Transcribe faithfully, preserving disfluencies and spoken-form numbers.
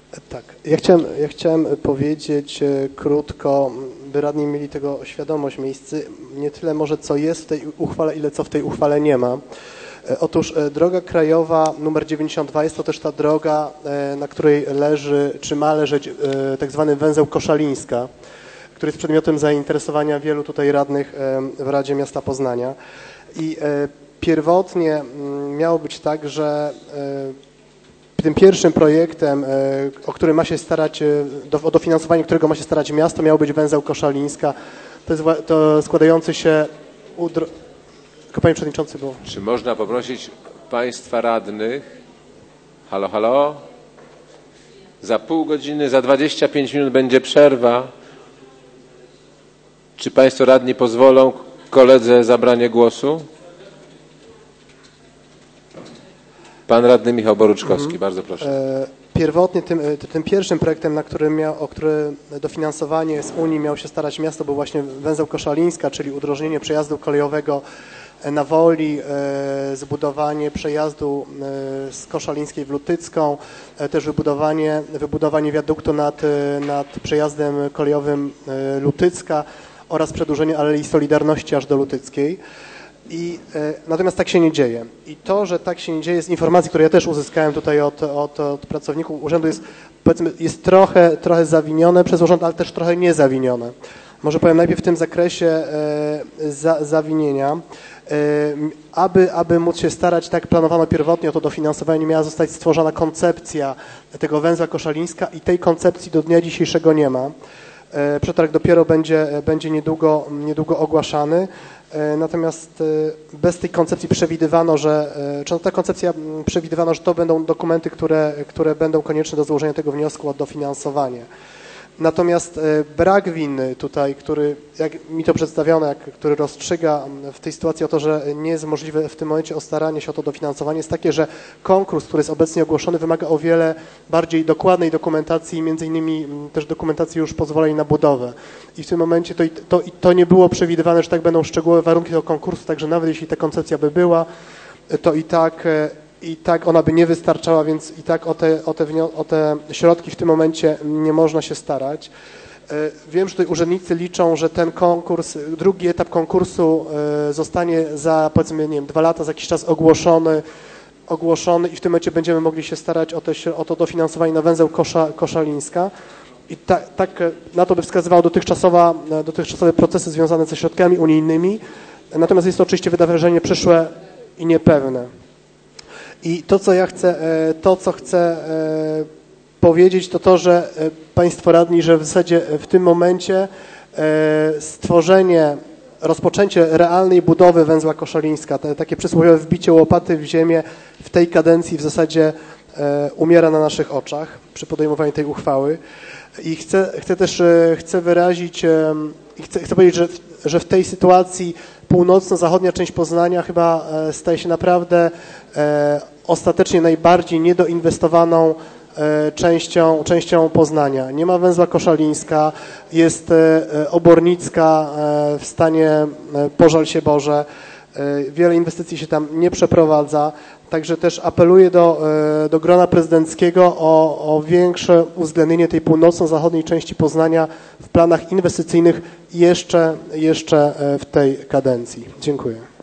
Tak, ja chciałem, ja chciałem powiedzieć krótko, by radni mieli tego świadomość miejscy, nie tyle może co jest w tej uchwale, ile co w tej uchwale nie ma. Otóż droga krajowa numer dziewięćdziesiąt dwa jest to też ta droga, na której leży, czy ma leżeć tak zwany węzeł Koszalińska, który jest przedmiotem zainteresowania wielu tutaj radnych w Radzie Miasta Poznania. I pierwotnie miało być tak, że tym pierwszym projektem, o który ma się starać, o dofinansowanie którego ma się starać miasto, miał być węzeł Koszalińska. To jest to składający się... Tylko panie przewodniczący, bo... Czy można poprosić państwa radnych? Halo, halo? Za pół godziny, za dwadzieścia pięć minut będzie przerwa. Czy państwo radni pozwolą koledze zabranie głosu? Pan radny Michał Boruczkowski, mhm. bardzo proszę. Pierwotnie tym, tym pierwszym projektem, na który miał, o który dofinansowanie z Unii miało się starać miasto, był właśnie węzeł Koszalińska, czyli udrożnienie przejazdu kolejowego na Woli, zbudowanie przejazdu z Koszalińskiej w Lutycką, też wybudowanie, wybudowanie wiaduktu nad, nad przejazdem kolejowym Lutycka oraz przedłużenie Alei Solidarności aż do Lutyckiej. I, e, natomiast tak się nie dzieje. I to, że tak się nie dzieje, z informacji, które ja też uzyskałem tutaj od, od, od pracowników urzędu, jest, powiedzmy, jest trochę, trochę zawinione przez urząd, ale też trochę niezawinione. Może powiem najpierw w tym zakresie e, za, zawinienia. E, aby, aby móc się starać, tak planowano pierwotnie o to dofinansowanie, miała zostać stworzona koncepcja tego węzła Koszalińska i tej koncepcji do dnia dzisiejszego nie ma. E, przetarg dopiero będzie, będzie niedługo, niedługo ogłaszany. Natomiast bez tej koncepcji przewidywano, że, czy ta koncepcja przewidywano, że to będą dokumenty, które, które będą konieczne do złożenia tego wniosku o dofinansowanie. Natomiast brak winy tutaj, który, jak mi to przedstawiono, jak, który rozstrzyga w tej sytuacji o to, że nie jest możliwe w tym momencie o staranie się o to dofinansowanie, jest takie, że konkurs, który jest obecnie ogłoszony, wymaga o wiele bardziej dokładnej dokumentacji, między innymi też dokumentacji już pozwoleń na budowę. I w tym momencie to, to, to nie było przewidywane, że tak będą szczegółowe warunki tego konkursu, także nawet jeśli ta koncepcja by była, to i tak i tak ona by nie wystarczała, więc i tak o te, o te, o te środki w tym momencie nie można się starać. Wiem, że tutaj urzędnicy liczą, że ten konkurs, drugi etap konkursu zostanie za, powiedzmy, nie wiem, dwa lata, za jakiś czas ogłoszony, ogłoszony i w tym momencie będziemy mogli się starać o, te, o to dofinansowanie na węzeł Kosza, Koszalińska. I tak, tak na to by wskazywały dotychczasowa, dotychczasowe procesy związane ze środkami unijnymi. Natomiast jest to oczywiście wydarzenie przyszłe i niepewne. I to, co ja chcę, to, co chcę powiedzieć, to to, że państwo radni, że w zasadzie w tym momencie stworzenie, rozpoczęcie realnej budowy węzła Koszalińska, te, takie przysłowiowe wbicie łopaty w ziemię w tej kadencji w zasadzie umiera na naszych oczach przy podejmowaniu tej uchwały. I chcę, chcę też chcę wyrazić, chcę, chcę powiedzieć, że, że w tej sytuacji północno-zachodnia część Poznania chyba staje się naprawdę ostatecznie najbardziej niedoinwestowaną częścią, częścią Poznania. Nie ma węzła Koszalińska, jest Obornicka w stanie pożal się Boże. Wiele inwestycji się tam nie przeprowadza. Także też apeluję do, do grona prezydenckiego o, o większe uwzględnienie tej północno-zachodniej części Poznania w planach inwestycyjnych jeszcze, jeszcze w tej kadencji. Dziękuję.